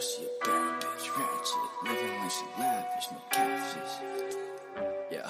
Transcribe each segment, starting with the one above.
she a bad bitch, ratchet, living like she lavish, no catfish. Yeah.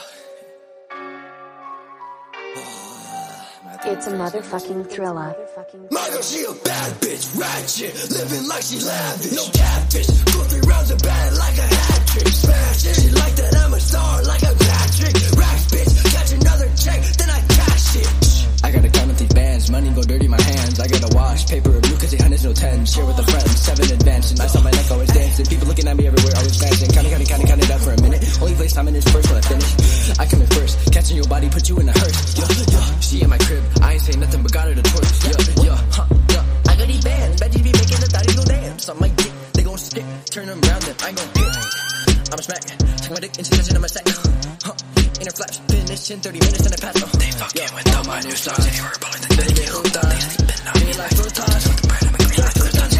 It's a motherfucking thriller. My girl, she a bad bitch, ratchet, living like she lavish, no catfish. Go 3 rounds of bad like a hat trick, smash it. She like that I'm a star like a Patrick. Racks bitch, catch another check, then I cash it. I gotta count with these bands, money go dirty my hands. I gotta wash paper blue cause 800's no 10. Share with a friend, 7 advancing. I saw my neck always dancing. People looking at me everywhere, always dancing. Counting it up for a minute. Only place time in this first when I finish. I come in first, catching your body, put you in a hearse. Yeah. She in my crib, I ain't say nothing but got her the torch. Yeah. I got these bands, bet you be making the daddy go dance. On my dick, they gon' skip, turn them round and I gon' hit. I'm a smack, take my dick and she touching on my sack. In her flash, finish in 30 minutes and I pass. They fucking with all my new songs. If you were balling, then they get hooked on. They sleeping on me like Fruitons. Fuck the bread, I'm a green like Fruitons.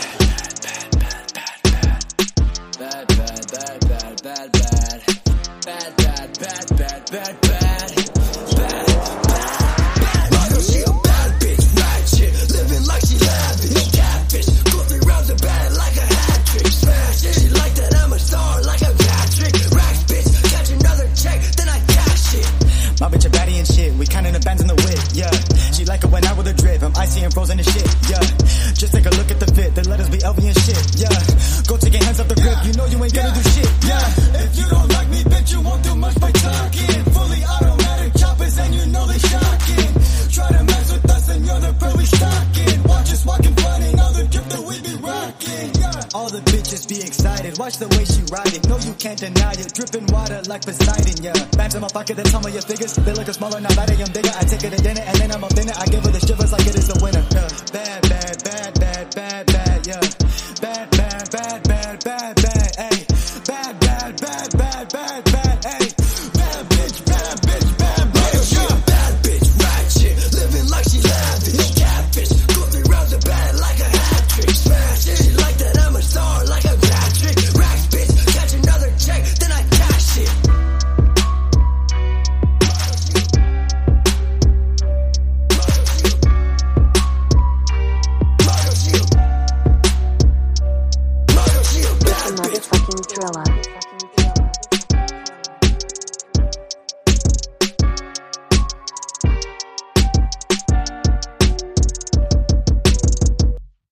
Bad. My girl, she a bad bitch, ratchet, living like she lavish, no catfish. Go 3 rounds of bad like a hat trick, smash it. She like that I'm a star like a Patrick. Racks bitch, catch another check, then I cash it. My bitch a baddie and shit, we counting the bands in the whip, yeah. She like it when I with a drip, I'm icy and frozen and shit, yeah. Just take a look at the fit, the letters be LV and shit, yeah. Go take your hands off the grip, you know you ain't gonna do shit, yeah. If you don't like me, bitch, you won't do much by talking. Fully automatic choppers and you know they shocking. Try to mess with us and you're the pearly stocking. Watch us walking funny, all the drip that we be rocking, yeah. All the bitches be excited, watch the way she ride it. No, you can't deny it, dripping water like Poseidon, yeah. Bands in my pocket, that's how my figures. They look smaller, now that I am bigger. I take it to dinner and then I'm up in it. I give her the shivers like it is the winter, yeah. Bad, yeah. Bad, ayy. Bad, ayy. Bad bitch. My girl, she a bad bitch, ratchet, living like she lavish, no catfish. Go 3 rounds of bad like a hat trick, smash it. She like that I'm a star like a Patrick. Racks bitch, catch another check, then I cash it. It's a motherfucking thriller.